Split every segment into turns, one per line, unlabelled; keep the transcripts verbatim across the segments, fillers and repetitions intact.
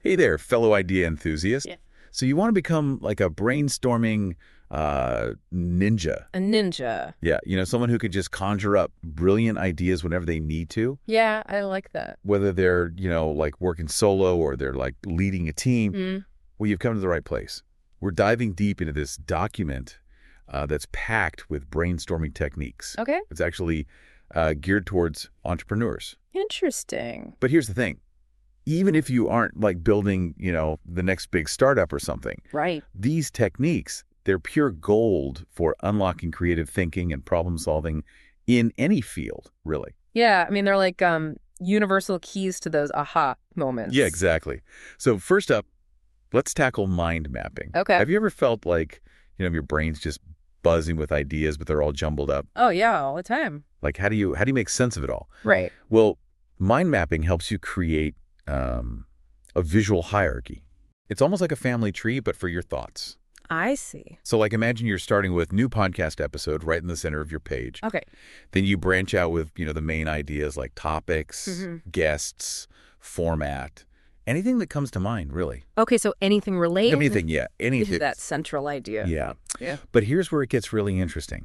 Hey there, fellow idea enthusiast.
Yeah.
So you want to become like a brainstorming uh, ninja.
A ninja.
Yeah, you know, someone who can just conjure up brilliant ideas whenever they need to,
Yeah, I like that.
whether they're, you know, like working solo or they're like leading a team.
Mm.
Well, you've come to the right place. We're diving deep into this document uh, that's packed with brainstorming techniques.
Okay.
It's actually uh, geared towards entrepreneurs.
Interesting.
But here's the thing. Even if you aren't like building, you know, the next big startup or something,
Right.
these techniques, they're pure gold for unlocking creative thinking and problem solving in any field, really.
Yeah, I mean, they're like um, universal keys to those aha moments.
Yeah, exactly. So first up, let's tackle mind mapping.
Okay.
Have you ever felt like, you know, your brain's just buzzing with ideas, but they're all jumbled up?
Oh, yeah, all the time.
Like, how do you how do you make sense of it all?
Right.
Well, mind mapping helps you create um, a visual hierarchy. It's almost like a family tree, but for your thoughts.
I see.
So like imagine you're starting with new podcast episode right in the center of your page.
Okay.
Then you branch out with, you know, the main ideas like topics,
Mhm.
guests, format, anything that comes to mind, really.
Okay, so anything related
Anything, yeah.
to
Anything.
that central idea.
Yeah.
Yeah.
But here's where it gets really interesting.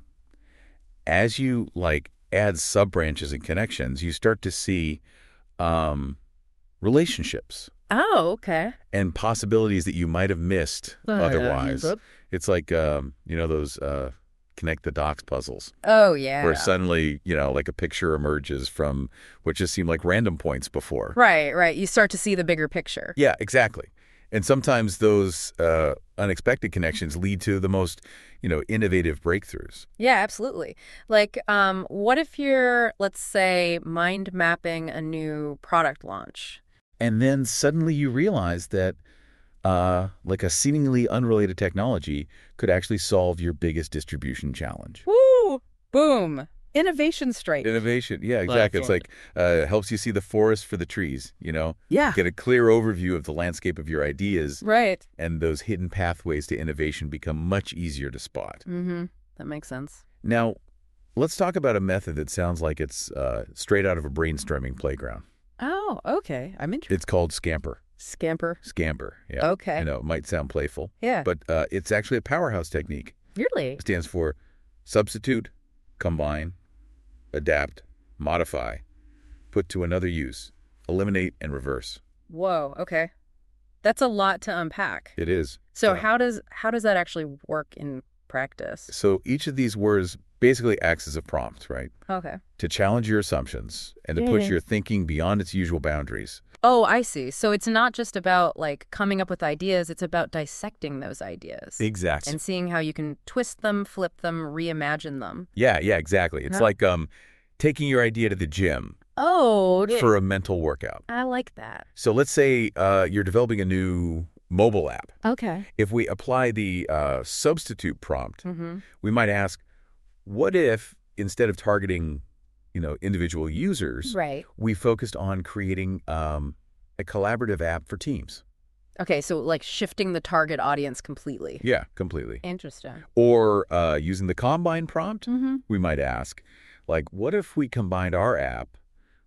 As you like add sub-branches and connections, you start to see um, relationships
Oh, okay.
and possibilities that you might have missed
Uh,
otherwise.
uh,
It's like, um, you know, those uh, connect the dots puzzles
Oh, yeah.
where suddenly, you know, like a picture emerges from what just seemed like random points before.
Right, right. You start to see the bigger picture.
Yeah, exactly. And sometimes those uh, unexpected connections lead to the most, you know, innovative breakthroughs.
Yeah, absolutely. Like, um, what if you're, let's say, mind mapping a new product launch?
And then suddenly you realize that uh, like a seemingly unrelated technology could actually solve your biggest distribution challenge.
Woo! Boom. Innovation straight.
Innovation. Yeah, exactly. It's like uh, helps you see the forest for the trees, you know,
Yeah.
get a clear overview of the landscape of your ideas,
Right.
and those hidden pathways to innovation become much easier to spot.
Mm-hmm. That makes sense.
Now, let's talk about a method that sounds like it's uh, straight out of a brainstorming playground.
Oh, okay. I'm interested.
It's called Scamper.
Scamper.
Scamper. Yeah.
Okay.
I know it might sound playful,
Yeah.
but uh, it's actually a powerhouse technique.
Really?
It stands for substitute, combine, adapt, modify, put to another use, eliminate, and reverse.
Whoa. Okay. That's a lot to unpack.
It is.
So
Uh,
how does how does that actually work in practice?
So each of these words basically acts as a prompt, right?
Okay.
To challenge your assumptions and to
Yeah,
push
yeah.
your thinking beyond its usual boundaries.
Oh, I see. So it's not just about like coming up with ideas, it's about dissecting those ideas
Exactly.
and seeing how you can twist them, flip them, reimagine them.
Yeah, yeah, exactly. It's
Huh.
like um, taking your idea to the gym
Oh,
for a mental workout.
I like that.
So let's say uh, you're developing a new mobile app.
Okay.
If we apply the uh, substitute prompt,
Mm-hmm.
we might ask, what if instead of targeting, you know, individual users,
Right.
we focused on creating um, a collaborative app for teams?
Okay, so like shifting the target audience completely.
Yeah, completely.
Interesting.
Or uh, using the combine prompt,
Mm-hmm.
we might ask, like, what if we combined our app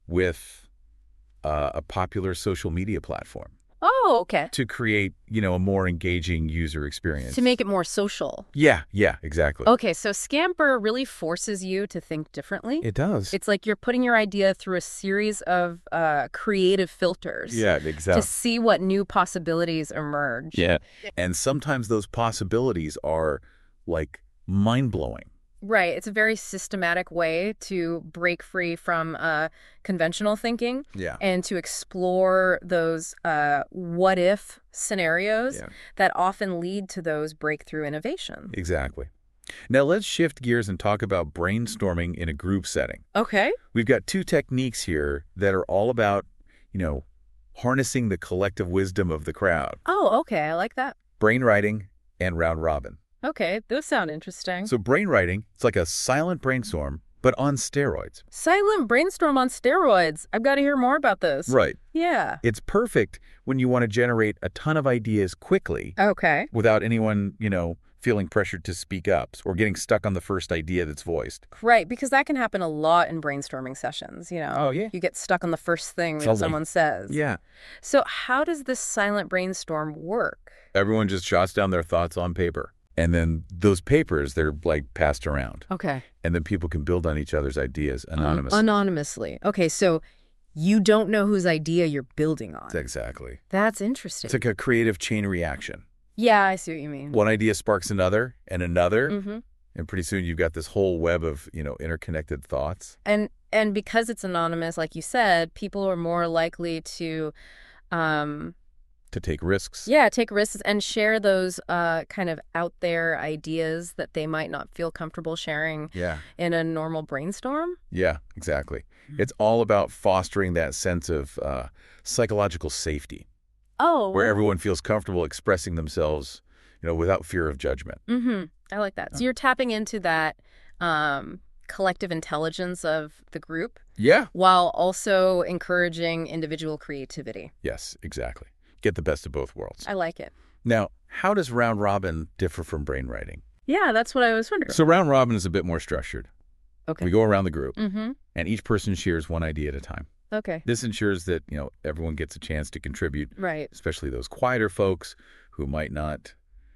with uh, a popular social media platform
Oh, okay.
to create, you know, a more engaging user experience?
To make it more social.
Yeah, yeah, exactly.
Okay, so Scamper really forces you to think differently.
It does.
It's like you're putting your idea through a series of uh, creative filters
yeah,
to
exactly.
see what new possibilities emerge.
Yeah. And sometimes those possibilities are like mind-blowing.
Right. It's a very systematic way to break free from uh, conventional thinking
Yeah.
and to explore those uh, what-if scenarios
Yeah.
that often lead to those breakthrough innovations.
Exactly. Now let's shift gears and talk about brainstorming in a group setting.
Okay.
We've got two techniques here that are all about, you know, harnessing the collective wisdom of the crowd.
Oh, okay. I like that.
Brainwriting and round robin.
Okay. Those sound interesting.
So brainwriting, it's like a silent brainstorm, but on steroids.
Silent brainstorm on steroids. I've got to hear more about this.
Right.
Yeah.
It's perfect when you want to generate a ton of ideas quickly
Okay.
without anyone, you know, feeling pressured to speak up, or getting stuck on the first idea that's voiced.
Right, because that can happen a lot in brainstorming sessions, you know.
Oh, yeah.
You get stuck on the first thing that
Totally.
someone says.
Yeah.
So how does this silent brainstorm work?
Everyone just jots down their thoughts on paper. And then those papers, they're like passed around.
Okay.
And then people can build on each other's ideas anonymously.
Anonymously. Okay, so you don't know whose idea you're building on.
Exactly.
That's interesting.
It's like a creative chain reaction.
Yeah, I see what you mean.
One idea sparks another and another.
Mm-hmm.
And pretty soon you've got this whole web of, you know, interconnected thoughts.
And and because it's anonymous, like you said, people are more likely to, um,
To take risks.
yeah, take risks and share those uh, kind of out there ideas that they might not feel comfortable sharing
Yeah.
in a normal brainstorm.
Yeah, exactly. It's all about fostering that sense of uh, psychological safety,
Oh,
where everyone feels comfortable expressing themselves, you know, without fear of judgment.
Mm-hmm. I like that. So you're tapping into that um, collective intelligence of the group
Yeah.
while also encouraging individual creativity.
Yes, exactly. Get the best of both worlds.
I like it.
Now, how does round robin differ from brainwriting?
Yeah, that's what I was wondering.
So round robin is a bit more structured.
Okay.
We go around the group,
Mm-hmm.
and each person shares one idea at a time.
Okay.
This ensures that, you know, everyone gets a chance to contribute,
Right.
especially those quieter folks who might not,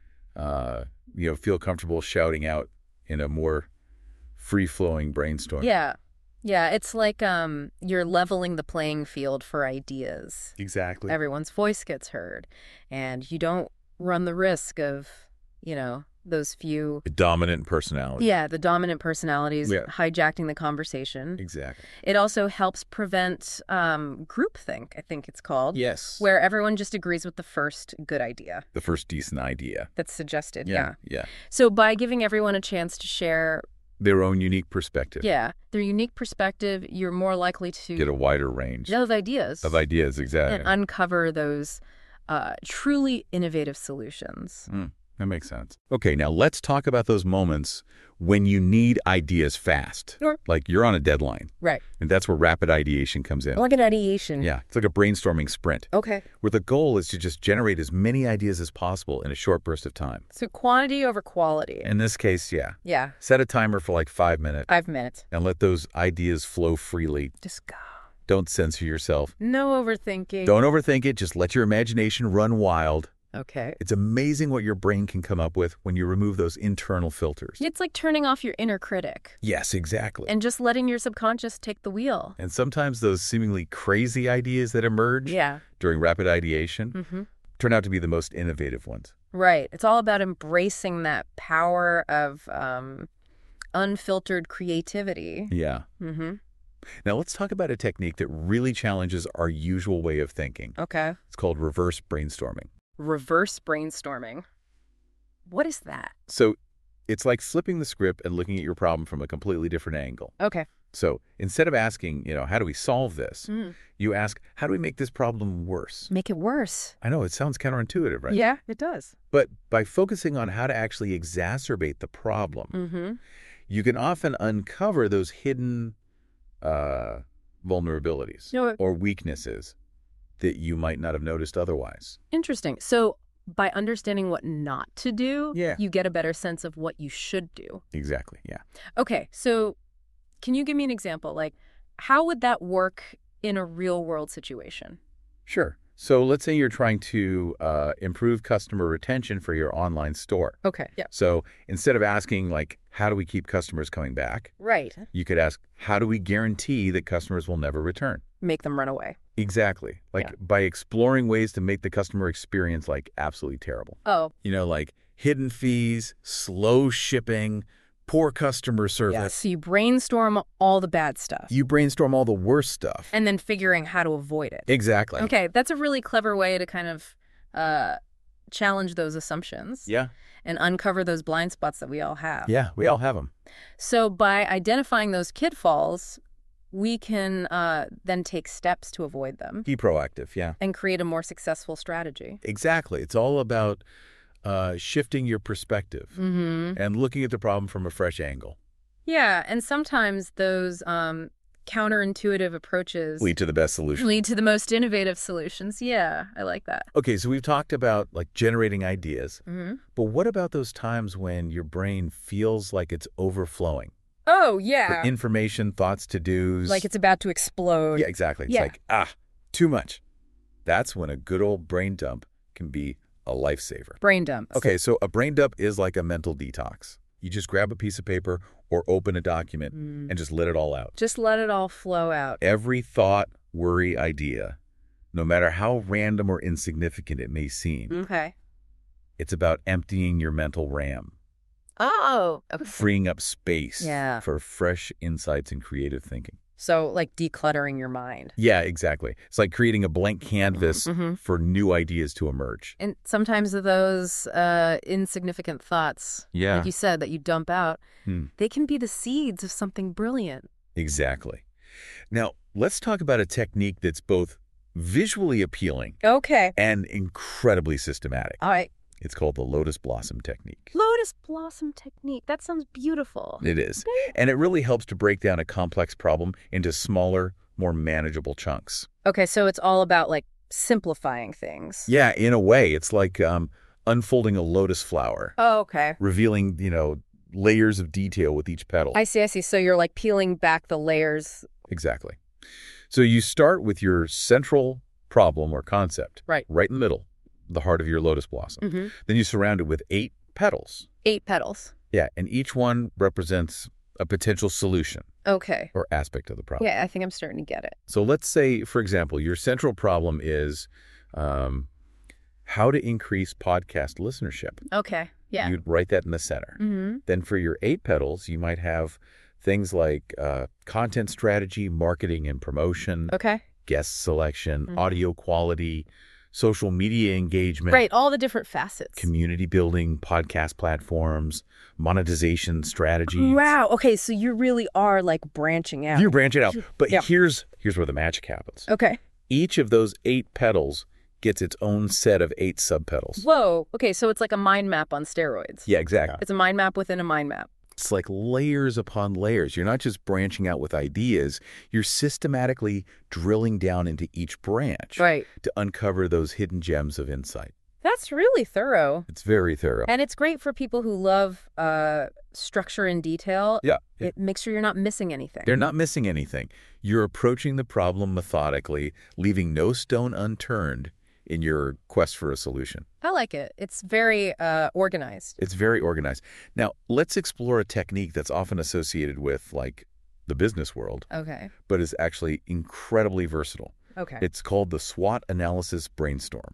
uh, you know, feel comfortable shouting out in a more free-flowing brainstorm.
Yeah. Yeah, it's like um, you're leveling the playing field for ideas.
Exactly.
Everyone's voice gets heard, and you don't run the risk of, you know, those few,
Dominant personality.
yeah, the dominant personalities
Yeah.
hijacking the conversation.
Exactly.
It also helps prevent um, groupthink, I think it's called,
Yes.
where everyone just agrees with the first good idea
The first decent idea.
that's suggested. Yeah.
Yeah.
So by giving everyone a chance to share,
Their own unique perspective.
yeah, their unique perspective, you're more likely to
Get a wider range
those ideas
of ideas. Exactly.
and uncover those uh, truly innovative solutions.
Mm, that makes sense. Okay, now let's talk about those moments when you need ideas fast.
Sure.
Like you're on a deadline,
Right.
and that's where rapid ideation comes in.
Like an ideation.
Yeah, it's like a brainstorming sprint,
Okay.
where the goal is to just generate as many ideas as possible in a short burst of time.
So quantity over quality.
In this case, yeah.
Yeah.
Set a timer for like five minutes
Five minutes.
and let those ideas flow freely.
Just go.
Don't censor yourself.
No overthinking.
Don't overthink it. Just let your imagination run wild.
Okay.
It's amazing what your brain can come up with when you remove those internal filters.
It's like turning off your inner critic
Yes, exactly.
and just letting your subconscious take the wheel.
And sometimes those seemingly crazy ideas that emerge
Yeah.
during rapid ideation
Mm-hmm.
turn out to be the most innovative ones.
Right. It's all about embracing that power of um, unfiltered creativity.
Yeah.
Mm-hmm.
Now let's talk about a technique that really challenges our usual way of thinking.
Okay.
It's called reverse brainstorming.
Reverse brainstorming. What is that?
So it's like flipping the script and looking at your problem from a completely different angle.
Okay.
So instead of asking, you know, how do we solve this?
Mm.
You ask, how do we make this problem worse?
Make it worse.
I know it sounds counterintuitive, right?
Yeah, it does.
But by focusing on how to actually exacerbate the problem,
Mm-hmm.
you can often uncover those hidden uh, vulnerabilities
No,
or weaknesses that you might not have noticed otherwise.
interesting. So by understanding what not to do,
Yeah.
you get a better sense of what you should do.
Exactly, yeah.
Okay, so can you give me an example? Like, how would that work in a real-world situation?
Sure. So let's say you're trying to uh, improve customer retention for your online store.
Okay. Yeah.
So instead of asking, like, how do we keep customers coming back,
Right.
you could ask, how do we guarantee that customers will never return?
Make them run away.
Exactly. Like
Yeah.
by exploring ways to make the customer experience like absolutely terrible.
Oh,
You know, like hidden fees, slow shipping, poor customer service.
yeah. So you brainstorm all the bad stuff
You brainstorm all the worst stuff.
and then figuring how to avoid it.
Exactly.
Okay, that's a really clever way to kind of uh, challenge those assumptions
Yeah.
and uncover those blind spots that we all have.
Yeah, we all have them.
So by identifying those pitfalls, we can uh, then take steps to avoid them
Be proactive, yeah.
and create a more successful strategy.
Exactly. It's all about uh, shifting your perspective
Mm-hmm.
and looking at the problem from a fresh angle.
Yeah, and sometimes those um, counterintuitive approaches
Lead to the best solution.
lead to the most innovative solutions. Yeah, I like that.
Okay, so we've talked about like generating ideas,
Hmm.
but what about those times when your brain feels like it's overflowing?
Oh,
For
yeah.
information, thoughts, to-dos.
Like it's about to explode.
Yeah, exactly. It's
Yeah.
like, ah, too much. That's when a good old brain dump can be a lifesaver.
Brain dumps.
Okay, so a brain dump is like a mental detox. You just grab a piece of paper or open a document
Mm.
and just let it all out.
Just let it all flow out.
Every thought, worry, idea, no matter how random or insignificant it may seem,
Okay.
it's about emptying your mental RAM,
Oh.
freeing up space
Yeah.
for fresh insights and creative thinking.
So, like decluttering your mind.
Yeah, exactly. It's like creating a blank canvas
Mhm.
for new ideas to emerge.
And sometimes those uh, insignificant thoughts,
Yeah.
like you said, that you dump out,
Hmm.
they can be the seeds of something brilliant.
Exactly. Now, let's talk about a technique that's both visually appealing
Okay.
and incredibly systematic.
All right.
It's called the lotus blossom technique.
Lotus blossom technique. That sounds beautiful.
It is. And it really helps to break down a complex problem into smaller, more manageable chunks.
Okay, so it's all about like simplifying things.
Yeah, in a way, it's like um, unfolding a lotus flower,
Oh, okay.
revealing, you know, layers of detail with each petal.
I see, I see. So you're like peeling back the layers.
Exactly. So you start with your central problem or concept,
Right.
right in the middle, the heart of your lotus blossom.
Mm-hmm.
Then you surround it with eight petals.
Eight petals.
Yeah, and each one represents a potential solution
Okay.
or aspect of the problem.
Yeah, I think I'm starting to get it.
So let's say, for example, your central problem is um, how to increase podcast listenership.
Okay. Yeah.
You'd write that in the center.
Mm-hmm.
Then for your eight petals, you might have things like uh, content strategy, marketing and promotion,
Okay.
guest selection,
Mhm.
audio quality, social media engagement,
Right. All the different facets.
community building, podcast platforms, monetization strategies.
Wow. Okay, so you really are like branching out.
You branch it out. But
Yeah.
here's here's where the magic happens.
Okay.
Each of those eight petals gets its own set of eight subpetals.
Whoa. Okay, so it's like a mind map on steroids.
Yeah, exactly.
It's a mind map within a mind map.
It's like layers upon layers. You're not just branching out with ideas. You're systematically drilling down into each branch
Right.
to uncover those hidden gems of insight.
That's really thorough.
It's very thorough.
And it's great for people who love uh, structure and detail.
Yeah.
It makes sure you're not missing anything.
They're not missing anything. You're approaching the problem methodically, leaving no stone unturned in your quest for a solution.
I like it. It's very uh, organized.
It's very organized. Now, let's explore a technique that's often associated with, like, the business world,
Okay.
but is actually incredibly versatile.
Okay.
It's called the SWOT analysis brainstorm.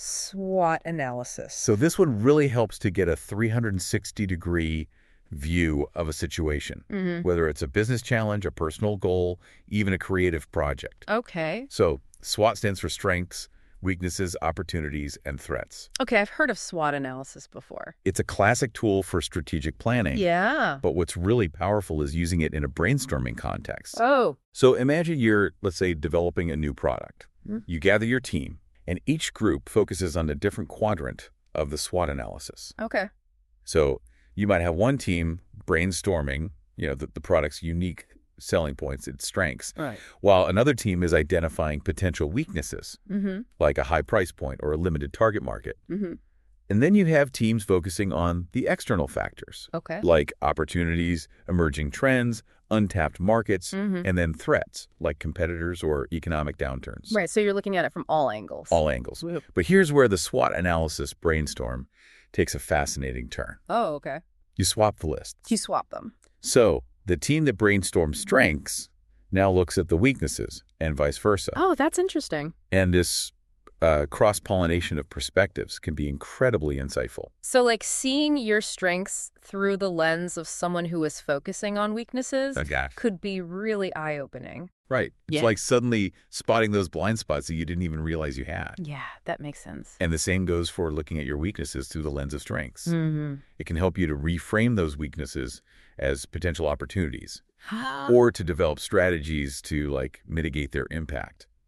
SWOT analysis.
So this one really helps to get a three hundred sixty degree view of a situation,
Mm-hmm.
whether it's a business challenge, a personal goal, even a creative project.
Okay.
So SWOT stands for strengths, weaknesses, opportunities, and threats.
Okay, I've heard of SWOT analysis before.
It's a classic tool for strategic planning.
Yeah.
But what's really powerful is using it in a brainstorming context.
Oh.
So imagine you're, let's say, developing a new product.
Mhm.
You gather your team, and each group focuses on a different quadrant of the SWOT analysis.
Okay.
So you might have one team brainstorming, you know, the, the product's unique selling points, its strengths,
Right.
while another team is identifying potential weaknesses,
Mm-hmm.
like a high price point or a limited target market.
Mm-hmm.
And then you have teams focusing on the external factors,
Okay.
like opportunities, emerging trends, untapped markets,
Mm-hmm.
and then threats, like competitors or economic downturns.
Right, so you're looking at it from all angles.
All angles.
Whoop.
But here's where the SWOT analysis brainstorm takes a fascinating turn.
Oh, okay.
You swap the lists.
You swap them.
So the team that brainstorms strengths now looks at the weaknesses and vice versa.
Oh, that's interesting.
And this uh, cross-pollination of perspectives can be incredibly insightful.
So, like, seeing your strengths through the lens of someone who is focusing on weaknesses
Okay.
could be really eye-opening.
Right. It's
Yeah.
like suddenly spotting those blind spots that you didn't even realize you had.
Yeah, that makes sense.
And the same goes for looking at your weaknesses through the lens of strengths.
Mm-hmm.
It can help you to reframe those weaknesses as potential opportunities
Uh,
or to develop strategies to like mitigate their impact.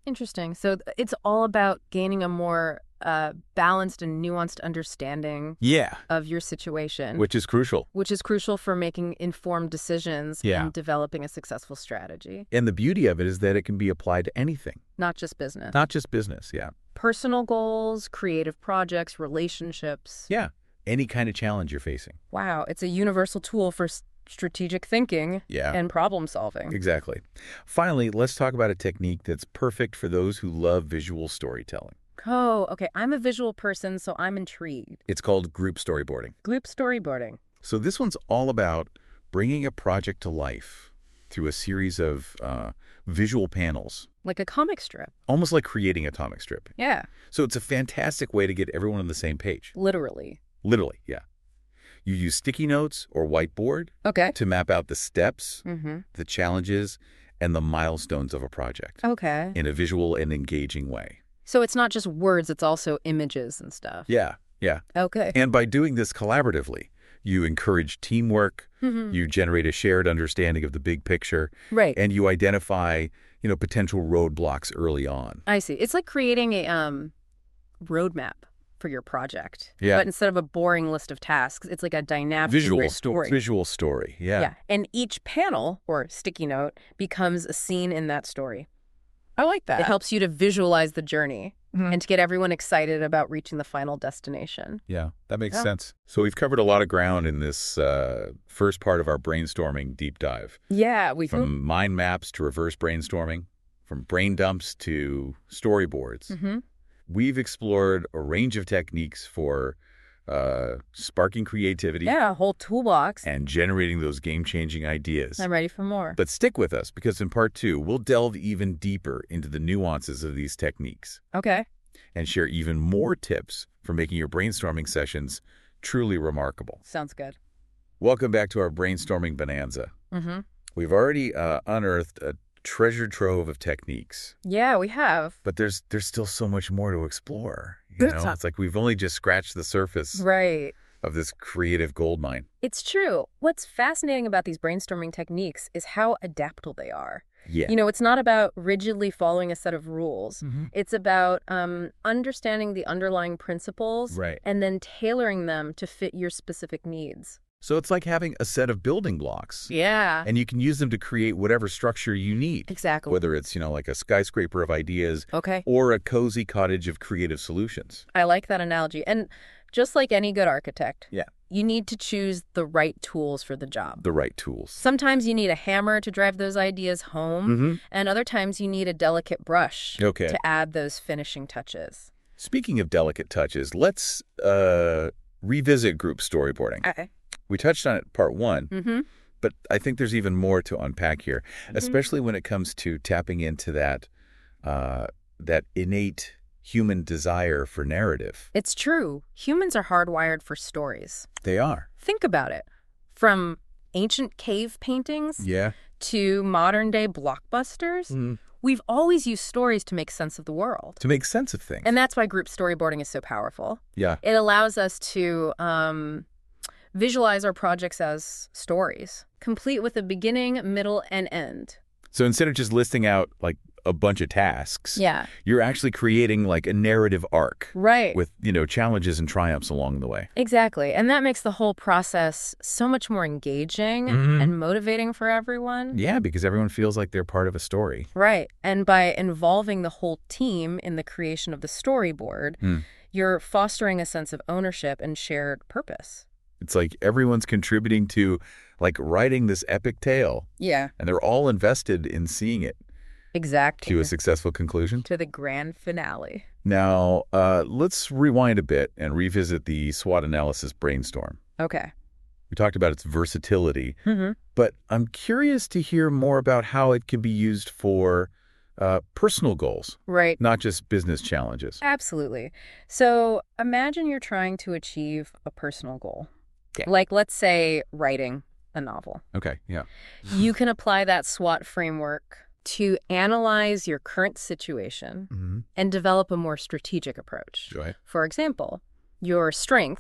Interesting. So th- it's all about gaining a more uh, balanced and nuanced understanding
Yeah,
of your situation,
which is crucial.
which is crucial for making informed decisions
Yeah.
and developing a successful strategy,
And the beauty of it is that it can be applied to anything,
not just business.
not just business. Yeah.
Personal goals, creative projects, relationships.
Yeah. Any kind of challenge you're facing.
Wow, it's a universal tool for s- strategic thinking
Yeah.
and problem solving.
Exactly. Finally, let's talk about a technique that's perfect for those who love visual storytelling.
Oh, okay. I'm a visual person, so I'm intrigued.
It's called group storyboarding.
Group storyboarding.
So this one's all about bringing a project to life through a series of uh, visual panels,
Like a comic strip.
almost like creating a comic strip.
Yeah,
So it's a fantastic way to get everyone on the same page.
literally.
Literally, yeah. You use sticky notes or whiteboard
Okay.
to map out the steps,
Mm-hmm.
the challenges, and the milestones of a project
Okay.
in a visual and engaging way.
So it's not just words, it's also images and stuff.
Yeah, yeah.
Okay.
And by doing this collaboratively, you encourage teamwork,
Mhm.
you generate a shared understanding of the big picture,
Right.
and you identify, you know, potential roadblocks early on.
I see. It's like creating a um roadmap for your project.
Yeah.
But instead of a boring list of tasks, it's like a dynamic
Visual
story.
Visual story, yeah.
Yeah. And each panel or sticky note becomes a scene in that story.
I like that.
It helps you to visualize the journey
Mhm.
and to get everyone excited about reaching the final destination.
Yeah, that makes
Yeah.
sense. So we've covered a lot of ground in this uh, first part of our brainstorming deep dive.
Yeah, we
From mind maps to reverse brainstorming, from brain dumps to storyboards.
Mm-hmm.
We've explored a range of techniques for uh, sparking creativity
Yeah, a whole toolbox.
and generating those game-changing ideas.
I'm ready for more.
But stick with us, because in part two, we'll delve even deeper into the nuances of these techniques
Okay.
and share even more tips for making your brainstorming sessions truly remarkable.
Sounds good.
Welcome back to our brainstorming bonanza.
Mm-hmm.
We've already uh, unearthed a treasure trove of techniques,
Yeah, we have.
but there's there's still so much more to explore. You
That's
know,
a-
it's like we've only just scratched the surface
Right.
of this creative goldmine.
It's true. What's fascinating about these brainstorming techniques is how adaptable they are.
Yeah.
You know, it's not about rigidly following a set of rules.
Mhm.
It's about um, understanding the underlying principles
Right.
and then tailoring them to fit your specific needs.
So it's like having a set of building blocks,
Yeah.
and you can use them to create whatever structure you need,
Exactly.
whether it's, you know, like a skyscraper of ideas
Okay.
or a cozy cottage of creative solutions.
I like that analogy. And just like any good architect,
Yeah.
you need to choose the right tools for the job.
The right tools.
Sometimes you need a hammer to drive those ideas home,
Mm-hmm.
and other times you need a delicate brush
Okay.
to add those finishing touches.
Speaking of delicate touches, let's uh, revisit group storyboarding.
Okay.
We touched on it part one,
Mm-hmm.
but I think there's even more to unpack here, especially when it comes to tapping into that uh, that innate human desire for narrative.
It's true. Humans are hardwired for stories.
They are.
Think about it. From ancient cave paintings
Yeah.
to modern day blockbusters,
Mm.
we've always used stories to make sense of the world.
To make sense of things.
And that's why group storyboarding is so powerful.
yeah.
It allows us to um, visualize our projects as stories, complete with a beginning, middle, and end.
So instead of just listing out like a bunch of tasks,
Yeah.
you're actually creating like a narrative arc
Right.
with, you know, challenges and triumphs along the way.
Exactly. And that makes the whole process so much more engaging
Mhm.
and motivating for everyone.
Yeah, because everyone feels like they're part of a story.
Right. And by involving the whole team in the creation of the storyboard,
Hmm.
you're fostering a sense of ownership and shared purpose.
It's like everyone's contributing to like writing this epic tale,
Yeah.
and they're all invested in seeing it
Exactly.
to a successful conclusion.
To the grand finale.
Now, uh, let's rewind a bit and revisit the SWOT analysis brainstorm.
Okay.
We talked about its versatility,
Mm-hmm.
but I'm curious to hear more about how it can be used for uh, personal goals,
Right.
not just business challenges.
Absolutely. So imagine you're trying to achieve a personal goal.
Yeah.
Like, let's say, writing a novel.
Okay, yeah.
You can apply that SWOT framework to analyze your current situation
Mm-hmm.
and develop a more strategic approach.
Go ahead.
For example, your strengths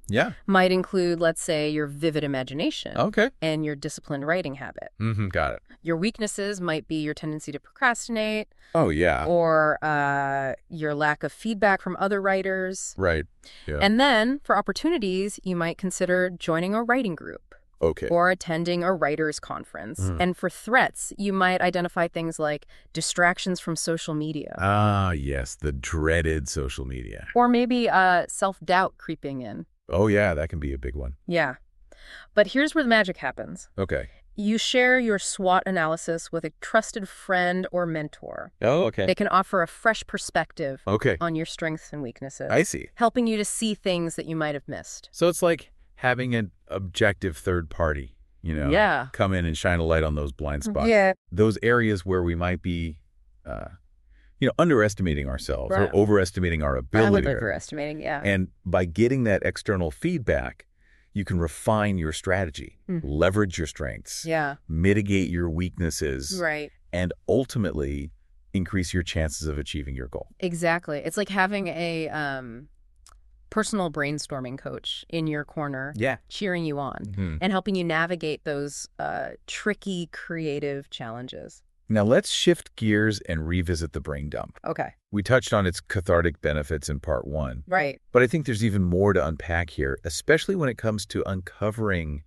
Yeah.
might include, let's say, your vivid imagination
Okay.
and your disciplined writing habit.
Mm-hmm. Got it.
Your weaknesses might be your tendency to procrastinate
Oh, yeah.
or uh, your lack of feedback from other writers.
Right. Yeah.
And then for opportunities, you might consider joining a writing group
okay.
or attending a writers' conference.
Mm.
And for threats, you might identify things like distractions from social media.
Ah, yes. The dreaded social media.
Or maybe uh, self-doubt creeping in.
Oh, yeah. That can be a big one.
Yeah. But here's where the magic happens.
Okay.
You share your SWOT analysis with a trusted friend or mentor.
Oh, okay.
They can offer a fresh perspective
Okay.
on your strengths and weaknesses,
I see.
helping you to see things that you might have missed.
So it's like having an objective third party, you know,
Yeah.
come in and shine a light on those blind spots.
Yeah.
Those areas where we might be, uh, you know, underestimating ourselves
Right.
or overestimating our
I
ability.
would
to-
overestimating, yeah.
And by getting that external feedback, you can refine your strategy,
Mm.
leverage your strengths,
Yeah,
mitigate your weaknesses,
right.
and ultimately increase your chances of achieving your goal.
Exactly. It's like having a um, personal brainstorming coach in your corner
Yeah.
cheering you on
Hmm.
and helping you navigate those uh, tricky, creative challenges.
Now let's shift gears and revisit the brain dump.
Okay.
We touched on its cathartic benefits in part one,
Right.
but I think there's even more to unpack here, especially when it comes to uncovering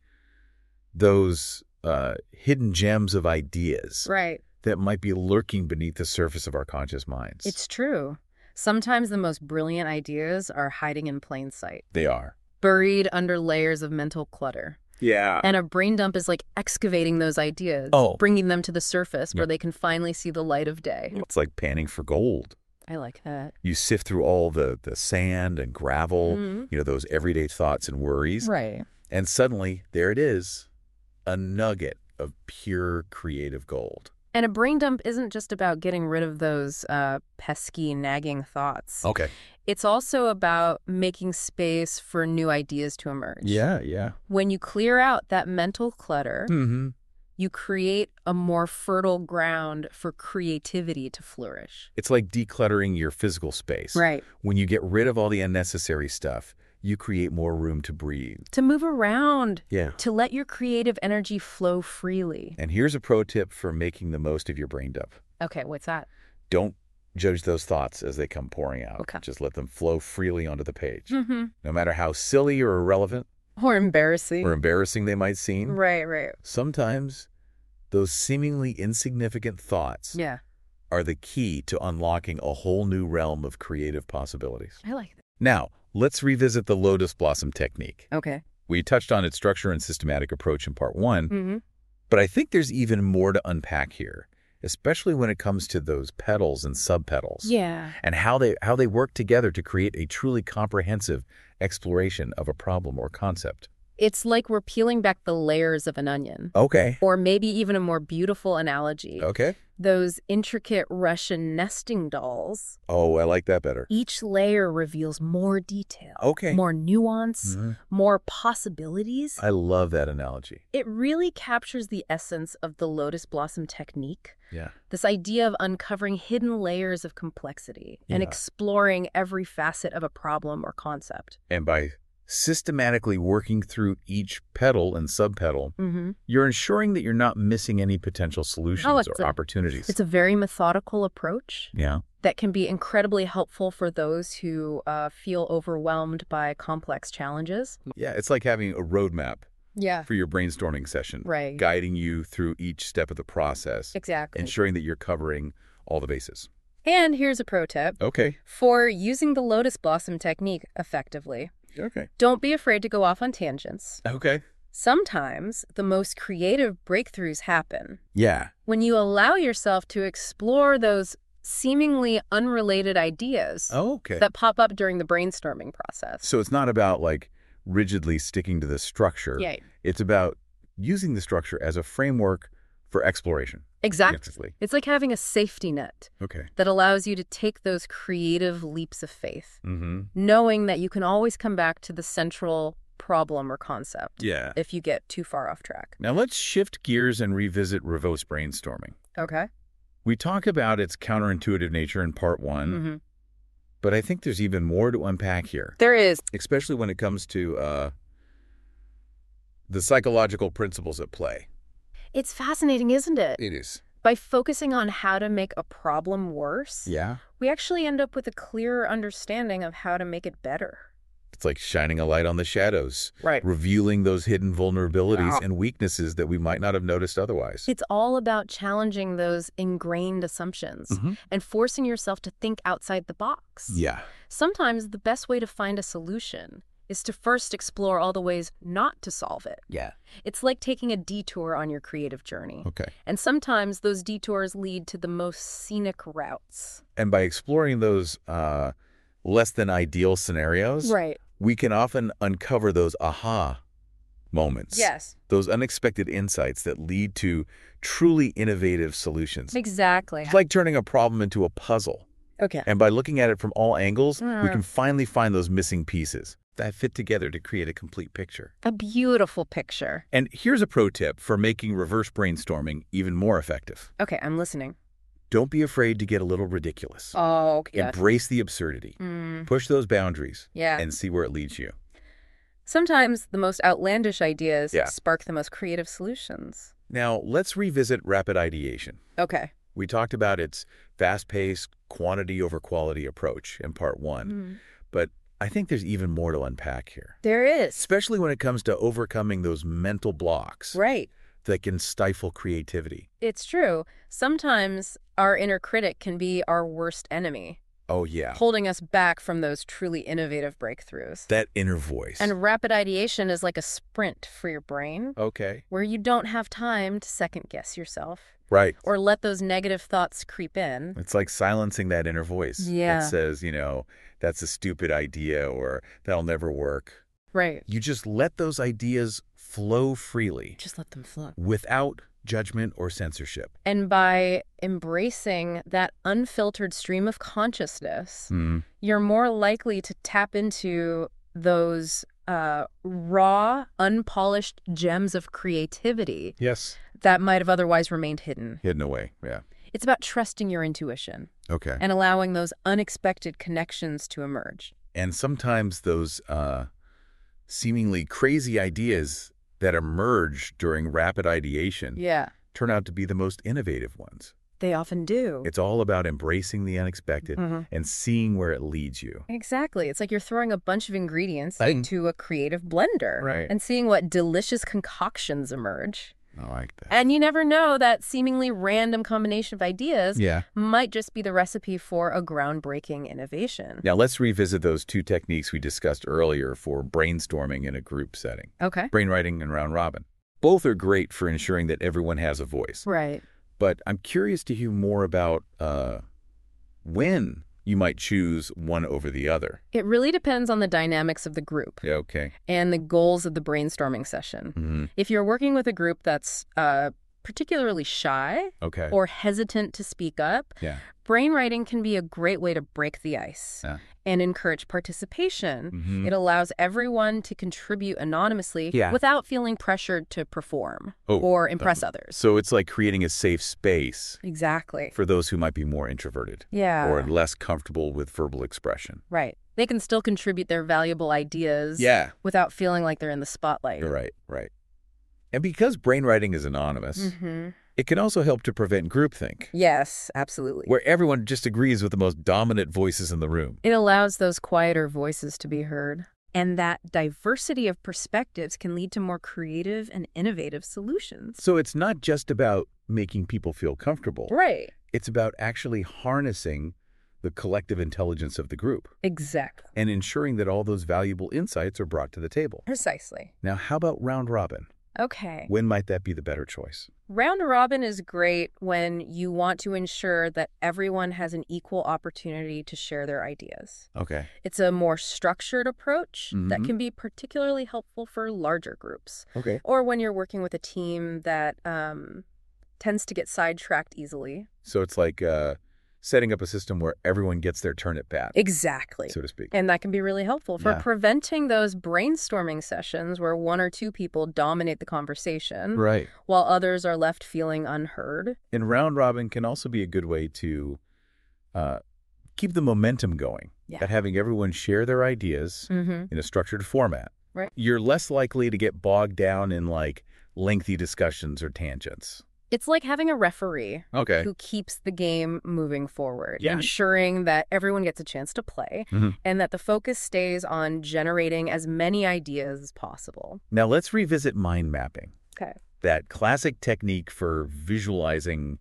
those uh, hidden gems of ideas
Right.
that might be lurking beneath the surface of our conscious minds.
It's true. Sometimes the most brilliant ideas are hiding in plain sight,
They are.
buried under layers of mental clutter.
Yeah.
And a brain dump is like excavating those ideas,
Oh.
bringing them to the surface where
Yeah.
they can finally see the light of day.
It's like panning for gold.
I like that.
You sift through all the, the sand and gravel,
Mhm.
you know, those everyday thoughts and worries.
Right.
And suddenly, there it is, a nugget of pure creative gold.
And a brain dump isn't just about getting rid of those uh, pesky, nagging thoughts.
Okay.
It's also about making space for new ideas to emerge.
Yeah, yeah.
When you clear out that mental clutter,
Mm-hmm.
you create a more fertile ground for creativity to flourish.
It's like decluttering your physical space.
Right.
When you get rid of all the unnecessary stuff, you create more room to breathe.
To move around,
Yeah.
to let your creative energy flow freely.
And here's a pro tip for making the most of your brain dump.
Okay, what's that?
Don't judge those thoughts as they come pouring out.
Okay.
Just let them flow freely onto the page.
Mm-hmm.
No matter how silly or irrelevant
Or embarrassing.
or embarrassing they might seem,
Right, right.
sometimes those seemingly insignificant thoughts
Yeah,
are the key to unlocking a whole new realm of creative possibilities.
I like that.
Now, let's revisit the lotus blossom technique.
Okay.
We touched on its structure and systematic approach in part one,
Mm-hmm.
but I think there's even more to unpack here, especially when it comes to those petals and subpetals.
Yeah.
And how they how they work together to create a truly comprehensive exploration of a problem or concept.
It's like we're peeling back the layers of an onion.
Okay.
Or maybe even a more beautiful analogy.
Okay.
Those intricate Russian nesting dolls.
Oh, I like that better.
Each layer reveals more detail.
Okay.
More nuance,
Mhm.
more possibilities.
I love that analogy.
It really captures the essence of the lotus blossom technique.
Yeah.
This idea of uncovering hidden layers of complexity and
Yeah.
exploring every facet of a problem or concept.
And by systematically working through each petal and subpetal,
Mm-hmm.
you're ensuring that you're not missing any potential solutions
Oh, it's
or
a-
opportunities.
It's a very methodical approach
yeah.
that can be incredibly helpful for those who uh, feel overwhelmed by complex challenges.
Yeah, it's like having a roadmap
Yeah.
for your brainstorming session,
Right.
guiding you through each step of the process,
Exactly.
ensuring that you're covering all the bases.
And here's a pro tip
Okay.
for using the lotus blossom technique effectively.
Okay.
Don't be afraid to go off on tangents.
Okay.
Sometimes the most creative breakthroughs happen
Yeah.
when you allow yourself to explore those seemingly unrelated ideas
Oh, okay.
that pop up during the brainstorming process.
So it's not about like rigidly sticking to the structure.
Yeah,
It's about using the structure as a framework for exploration.
exactly.
Effectively.
It's like having a safety net
Okay.
that allows you to take those creative leaps of faith,
Mm-hmm.
knowing that you can always come back to the central problem or concept
Yeah.
if you get too far off track.
Now let's shift gears and revisit reverse brainstorming.
Okay.
We talk about its counterintuitive nature in part one,
Mm-hmm.
But I think there's even more to unpack here,
There is.
especially when it comes to uh, the psychological principles at play.
It's fascinating, isn't it?
It is.
By focusing on how to make a problem worse,
Yeah.
we actually end up with a clearer understanding of how to make it better.
It's like shining a light on the shadows,
Right.
revealing those hidden vulnerabilities
Wow.
and weaknesses that we might not have noticed otherwise.
It's all about challenging those ingrained assumptions
Mhm.
and forcing yourself to think outside the box.
Yeah.
Sometimes the best way to find a solution is to first explore all the ways not to solve it.
Yeah.
It's like taking a detour on your creative journey.
Okay.
And sometimes those detours lead to the most scenic routes.
And by exploring those uh, less than ideal scenarios,
Right.
we can often uncover those aha moments.
Yes.
Those unexpected insights that lead to truly innovative solutions.
Exactly.
It's like turning a problem into a puzzle.
Okay.
And by looking at it from all angles, we
Mm.
can finally find those missing pieces that fit together to create a complete picture.
A beautiful picture.
And here's a pro tip for making reverse brainstorming even more effective.
Okay, I'm listening.
Don't be afraid to get a little ridiculous.
Oh, okay. Yes.
Embrace the absurdity.
Mm,
Push those boundaries
yeah.
and see where it leads you.
Sometimes the most outlandish ideas
Yeah.
spark the most creative solutions.
Now, let's revisit rapid ideation.
Okay.
We talked about its fast-paced, quantity over quality approach in part one,
Mm.
but I think there's even more to unpack here,
There is.
especially when it comes to overcoming those mental blocks
Right.
that can stifle creativity.
It's true. Sometimes our inner critic can be our worst enemy,
Oh, yeah,
holding us back from those truly innovative breakthroughs.
that inner voice.
And rapid ideation is like a sprint for your brain,
Okay,
where you don't have time to second guess yourself
right.
or let those negative thoughts creep in.
It's like silencing that inner voice
Yeah.
that says, you know, that's a stupid idea or that'll never work.
Right.
You just let those ideas flow freely
Just let them flow.
without judgment or censorship.
And by embracing that unfiltered stream of consciousness,
Mm.
you're more likely to tap into those uh, raw, unpolished gems of creativity
Yes.
that might have otherwise remained hidden.
Hidden away, yeah.
It's about trusting your intuition
Okay.
and allowing those unexpected connections to emerge.
And sometimes those uh, seemingly crazy ideas that emerge during rapid ideation
Yeah,
turn out to be the most innovative ones.
they often do.
It's all about embracing the unexpected
Mhm.
and seeing where it leads you.
Exactly. It's like you're throwing a bunch of ingredients
Right.
into a creative blender
Right.
and seeing what delicious concoctions emerge.
I like that.
And you never know, that seemingly random combination of ideas
Yeah.
might just be the recipe for a groundbreaking innovation.
Now let's revisit those two techniques we discussed earlier for brainstorming in a group setting.
Okay.
Brainwriting and round robin. Both are great for ensuring that everyone has a voice.
Right.
But I'm curious to hear more about uh, when you might choose one over the other.
It really depends on the dynamics of the group
Yeah, okay.
and the goals of the brainstorming session.
Mm-hmm.
If you're working with a group that's uh, particularly shy
Okay.
or hesitant to speak up,
yeah.
brainwriting can be a great way to break the ice
Yeah.
and encourage participation.
Mhm.
It allows everyone to contribute anonymously
Yeah.
without feeling pressured to perform
Oh,
or impress others.
So it's like creating a safe space
Exactly.
for those who might be more introverted
Yeah.
or less comfortable with verbal expression.
Right. They can still contribute their valuable ideas
Yeah.
without feeling like they're in the spotlight.
You're right, right. And because brainwriting is anonymous,
Mm-hmm.
it can also help to prevent groupthink,
Yes, absolutely.
where everyone just agrees with the most dominant voices in the room.
It allows those quieter voices to be heard. And that diversity of perspectives can lead to more creative and innovative solutions.
So it's not just about making people feel comfortable.
Right.
It's about actually harnessing the collective intelligence of the group
Exactly.
and ensuring that all those valuable insights are brought to the table.
Precisely.
Now, how about round robin?
Okay.
When might that be the better choice?
Round robin is great when you want to ensure that everyone has an equal opportunity to share their ideas.
Okay.
It's a more structured approach that
Mhm.
can be particularly helpful for larger groups,
Okay.
or when you're working with a team that um, tends to get sidetracked easily.
So it's like uh, setting up a system where everyone gets their turn at bat,
Exactly.
so to speak.
And that can be really helpful for
Yeah.
preventing those brainstorming sessions where one or two people dominate the conversation
Right.
while others are left feeling unheard.
And round robin can also be a good way to uh, keep the momentum going.
Yeah.
At having everyone share their ideas
Mm-hmm.
in a structured format.
Right.
You're less likely to get bogged down in like lengthy discussions or tangents.
It's like having a referee
Okay.
who keeps the game moving forward,
Yeah.
ensuring that everyone gets a chance to play
Mhm.
and that the focus stays on generating as many ideas as possible.
Now let's revisit mind mapping.
Okay.
That classic technique for visualizing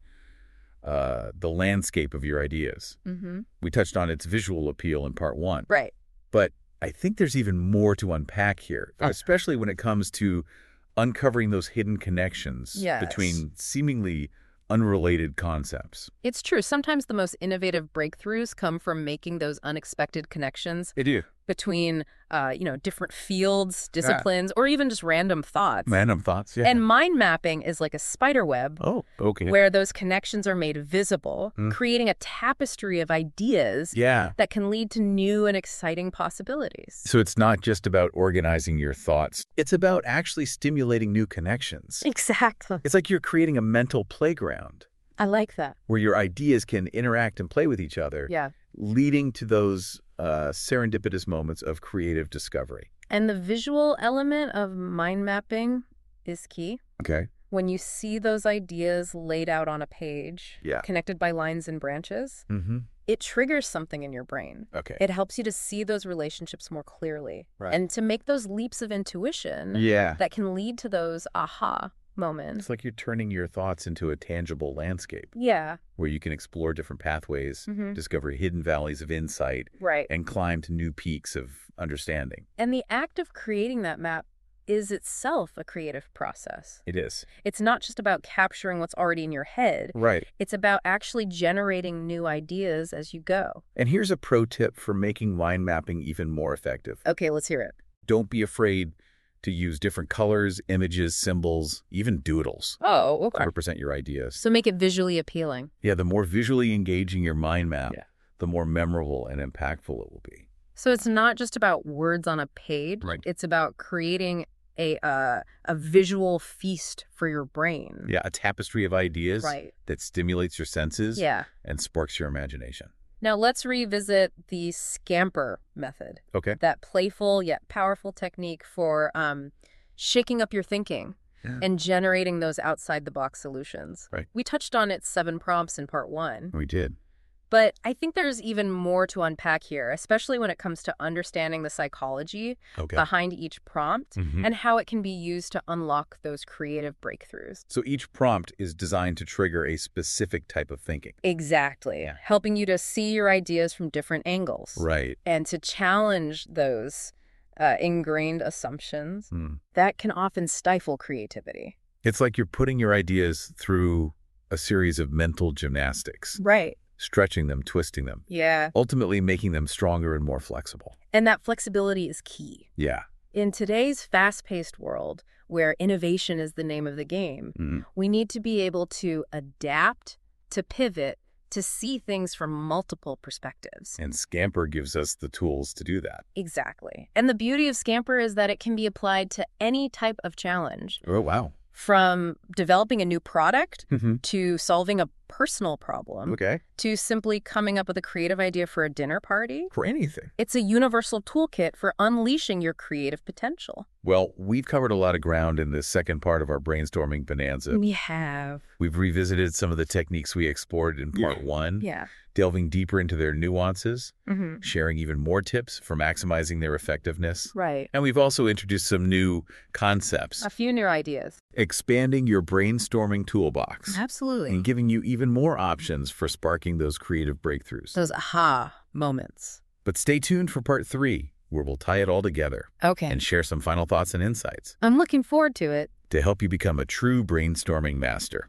uh, the landscape of your ideas.
Mm-hmm.
We touched on its visual appeal in part one.
Right.
But I think there's even more to unpack here, especially when it comes to uncovering those hidden connections
Yes.
between seemingly unrelated concepts.
It's true. Sometimes the most innovative breakthroughs come from making those unexpected connections
They do.
between, uh, you know, different fields, disciplines, or even just random thoughts.
Random thoughts, yeah.
And mind mapping is like a spider web
oh, okay.
where those connections are made visible,
Mm.
creating a tapestry of ideas
Yeah.
that can lead to new and exciting possibilities.
So it's not just about organizing your thoughts. It's about actually stimulating new connections.
Exactly.
It's like you're creating a mental playground
I like that.
where your ideas can interact and play with each other,
Yeah.
leading to those uh, serendipitous moments of creative discovery.
And the visual element of mind mapping is key.
Okay.
When you see those ideas laid out on a page,
Yeah.
connected by lines and branches,
Mm-hmm.
it triggers something in your brain.
Okay.
It helps you to see those relationships more clearly
Right.
and to make those leaps of intuition
Yeah.
that can lead to those aha moments.
It's like you're turning your thoughts into a tangible landscape
Yeah,
where you can explore different pathways,
Mhm.
discover hidden valleys of insight,
right.
and climb to new peaks of understanding.
And the act of creating that map is itself a creative process.
It is.
It's not just about capturing what's already in your head.
Right.
It's about actually generating new ideas as you go.
And here's a pro tip for making mind mapping even more effective.
Okay, let's hear it.
Don't be afraid to use different colors, images, symbols, even doodles
Oh,
to
okay.
represent your ideas.
So make it visually appealing.
Yeah, the more visually engaging your mind map,
Yeah.
the more memorable and impactful it will be.
So it's not just about words on a page.
Right.
It's about creating a uh, a visual feast for your brain.
Yeah, a tapestry of ideas
Right.
that stimulates your senses
Yeah.
and sparks your imagination.
Now let's revisit the scamper method,
Okay.
that playful yet powerful technique for um, shaking up your thinking
Yeah.
and generating those outside-the-box solutions.
Right.
We touched on its seven prompts in part one,
We did.
but I think there's even more to unpack here, especially when it comes to understanding the psychology
Okay.
behind each prompt
Mhm.
and how it can be used to unlock those creative breakthroughs.
So each prompt is designed to trigger a specific type of thinking.
Exactly.
Yeah.
Helping you to see your ideas from different angles.
Right.
And to challenge those uh, ingrained assumptions
Hmm.
that can often stifle creativity.
It's like you're putting your ideas through a series of mental gymnastics,
Right.
stretching them, twisting them,
Yeah.
ultimately making them stronger and more flexible.
And that flexibility is key.
Yeah.
In today's fast-paced world, where innovation is the name of the game,
Mm.
we need to be able to adapt, to pivot, to see things from multiple perspectives.
And Scamper gives us the tools to do that.
Exactly. And the beauty of Scamper is that it can be applied to any type of challenge,
Oh, wow.
from developing a new product
Mm-hmm.
to solving a personal problem
Okay.
to simply coming up with a creative idea for a dinner party.
For anything.
It's a universal toolkit for unleashing your creative potential.
Well, we've covered a lot of ground in this second part of our brainstorming bonanza.
We have.
We've revisited some of the techniques we explored in part one,
Yeah.
delving deeper into their nuances,
Mm-hmm.
sharing even more tips for maximizing their effectiveness.
Right.
And we've also introduced some new concepts,
A few new ideas.
expanding your brainstorming toolbox
Absolutely.
and giving you even more options for sparking those creative breakthroughs.
Those aha moments.
But stay tuned for part three, where we'll tie it all together
Okay.
and share some final thoughts and insights
I'm looking forward to it.
to help you become a true brainstorming master.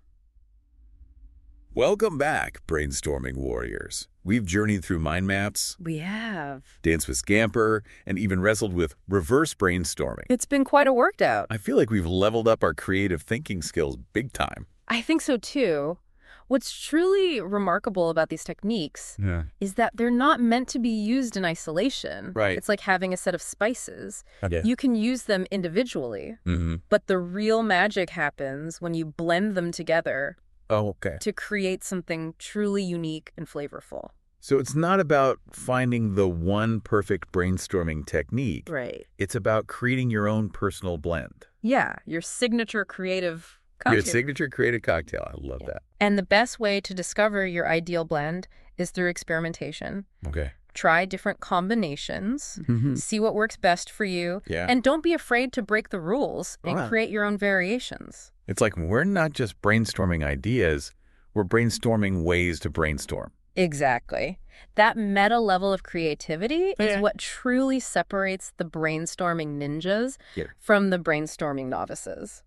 Welcome back, brainstorming warriors. We've journeyed through mind maps,
We have.
danced with Scamper, and even wrestled with reverse brainstorming.
It's been quite a workout.
I feel like we've leveled up our creative thinking skills big time.
I think so too. What's truly remarkable about these techniques
Yeah.
is that they're not meant to be used in isolation.
Right.
It's like having a set of spices.
Okay.
You can use them individually,
Mm-hmm.
but the real magic happens when you blend them together
Oh, okay.
to create something truly unique and flavorful.
So it's not about finding the one perfect brainstorming technique.
Right.
It's about creating your own personal blend.
Yeah, your signature creative cocktail.
Your signature creative cocktail. I love
Yeah.
that.
And the best way to discover your ideal blend is through experimentation.
Okay.
Try different combinations,
Mm-hmm.
see what works best for you,
Yeah.
and don't be afraid to break the rules and
Wow.
create your own variations.
It's like we're not just brainstorming ideas, we're brainstorming ways to brainstorm.
Exactly. That meta level of creativity
Yeah.
is what truly separates the brainstorming ninjas
Yeah.
from the brainstorming novices.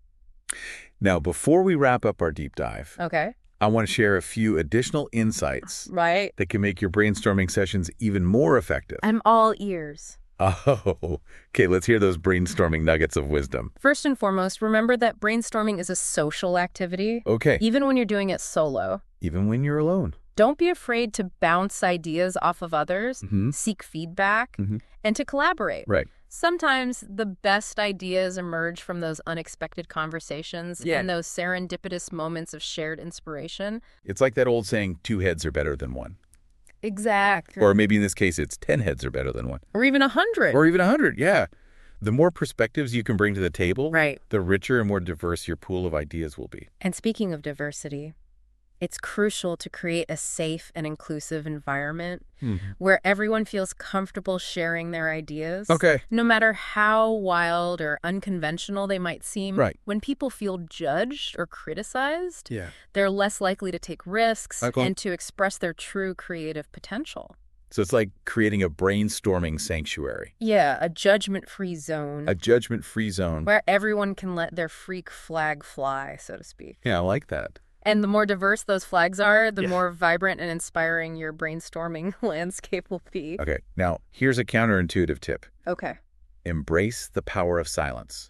Now, before we wrap up our deep dive,
Okay?
I want to share a few additional insights
Right?
that can make your brainstorming sessions even more effective.
I'm all ears.
Oh, okay, let's hear those brainstorming nuggets of wisdom.
First and foremost, remember that brainstorming is a social activity,
Okay,
even when you're doing it solo.
even when you're alone.
Don't be afraid to bounce ideas off of others,
Mm-hmm.
seek feedback,
Mhm.
and to collaborate.
Right.
Sometimes the best ideas emerge from those unexpected conversations
Yeah.
and those serendipitous moments of shared inspiration.
It's like that old saying, two heads are better than one.
Exactly.
Or maybe in this case, it's ten heads are better than one.
Or even a hundred.
Or even a hundred, yeah. The more perspectives you can bring to the table,
Right.
the richer and more diverse your pool of ideas will be.
And speaking of diversity, it's crucial to create a safe and inclusive environment where everyone feels comfortable sharing their ideas.
Okay.
No matter how wild or unconventional they might seem,
Right.
when people feel judged or criticized,
Yeah.
they're less likely to take risks
Okay.
and to express their true creative potential.
So it's like creating a brainstorming sanctuary,
Yeah, a judgment-free zone
a judgment-free zone.
where everyone can let their freak flag fly, so to speak.
Yeah, I like that.
And the more diverse those flags are, the
Yeah.
more vibrant and inspiring your brainstorming landscape will be.
Okay, now here's a counterintuitive tip.
Okay.
Embrace the power of silence.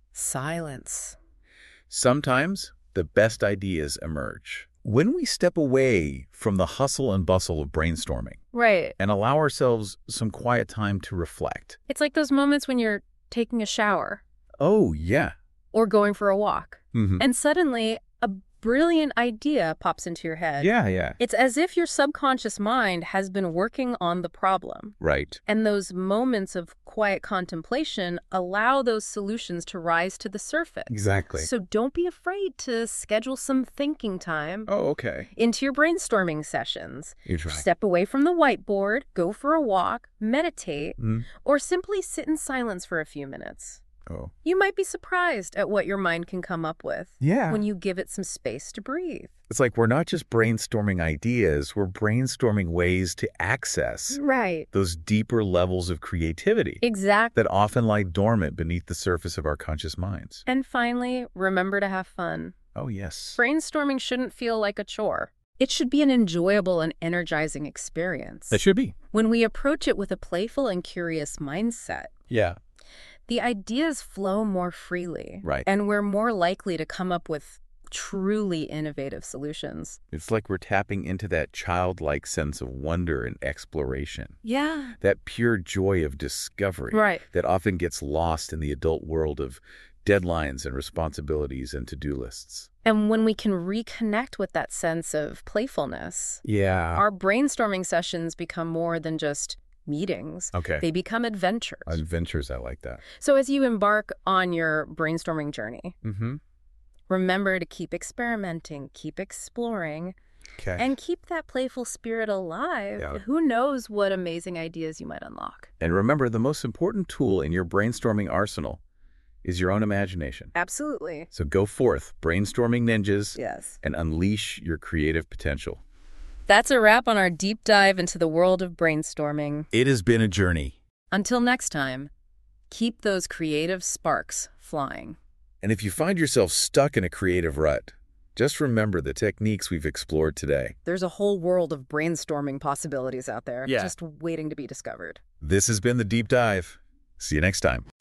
Silence.
Sometimes the best ideas emerge when we step away from the hustle and bustle of brainstorming
Right.
and allow ourselves some quiet time to reflect.
It's like those moments when you're taking a shower
Oh, yeah.
or going for a walk,
Mm-hmm.
and suddenly a brilliant idea pops into your head.
Yeah, yeah.
It's as if your subconscious mind has been working on the problem.
Right.
And those moments of quiet contemplation allow those solutions to rise to the surface.
Exactly.
So don't be afraid to schedule some thinking time
Oh, okay.
into your brainstorming sessions.
You try.
Step away from the whiteboard, go for a walk, meditate,
Mm.
or simply sit in silence for a few minutes.
Oh.
You might be surprised at what your mind can come up with
Yeah.
when you give it some space to breathe.
It's like we're not just brainstorming ideas, we're brainstorming ways to access
Right.
those deeper levels of creativity
Exactly.
that often lie dormant beneath the surface of our conscious minds.
And finally, remember to have fun.
Oh, yes.
Brainstorming shouldn't feel like a chore. It should be an enjoyable and energizing experience.
That should be.
When we approach it with a playful and curious mindset,
Yeah.
the ideas flow more freely.
Right.
And we're more likely to come up with truly innovative solutions.
It's like we're tapping into that childlike sense of wonder and exploration,
Yeah.
that pure joy of discovery
Right.
that often gets lost in the adult world of deadlines and responsibilities and to-do lists.
And when we can reconnect with that sense of playfulness,
Yeah.
our brainstorming sessions become more than just meetings.
Okay.
They become adventures.
Adventures, I like that.
So as you embark on your brainstorming journey,
Mm-hmm.
remember to keep experimenting, keep exploring,
Okay.
and keep that playful spirit alive.
Yeah.
Who knows what amazing ideas you might unlock.
And remember, the most important tool in your brainstorming arsenal is your own imagination.
Absolutely.
So go forth, brainstorming ninjas,
Yes.
and unleash your creative potential.
That's a wrap on our deep dive into the world of brainstorming.
It has been a journey.
Until next time, keep those creative sparks flying.
And if you find yourself stuck in a creative rut, just remember the techniques we've explored today.
There's a whole world of brainstorming possibilities out there,
Yeah.
just waiting to be discovered.
This has been The Deep Dive. See you next time.